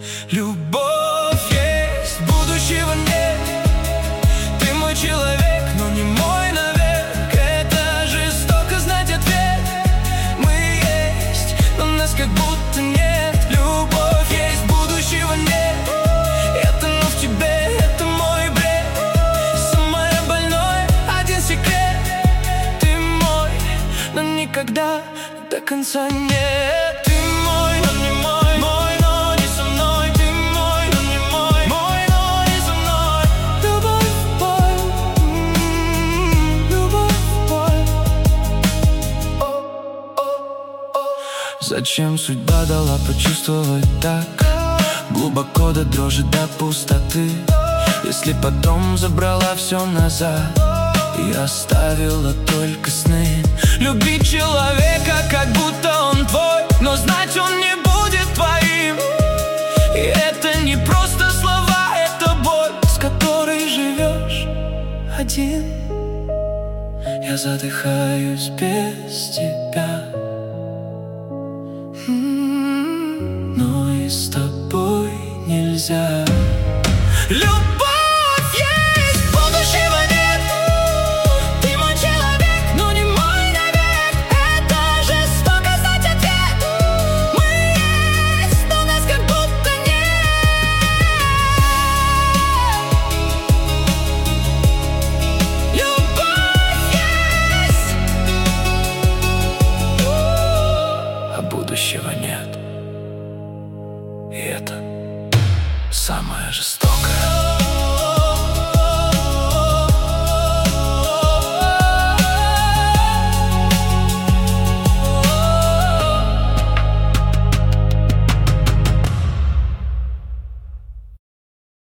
Любовь есть, будущего нет. Ты мой человек, но не мой навек. Это жестоко знать ответ. Мы есть, но нас как будто нет. Любовь есть, будущего нет. Это но в тебе, это мой бред. Самое больное, один секрет. Ты мой, но никогда до конца нет. Ты мой, но не мой, мой, но не со мной. Ты мой, но не мой, мой, но не со мной. Любовь в боль, любовь в боль. Зачем судьба дала почувствовать так глубоко до дрожи, до пустоты? Если потом забрала все назад и оставила только сны. Любить человека, как будто он твой, но знать он не будет твоим. И это не просто слова, это боль, с которой живешь один. Я задыхаюсь без тебя, но и с тобой нельзя. Любовь есть, будущего нет. Ты мой человек, но не мой навек. Это жестоко знать ответ. Мы есть, но нас как будто нет. Любовь есть, а будущего нет. И это самое жестокое.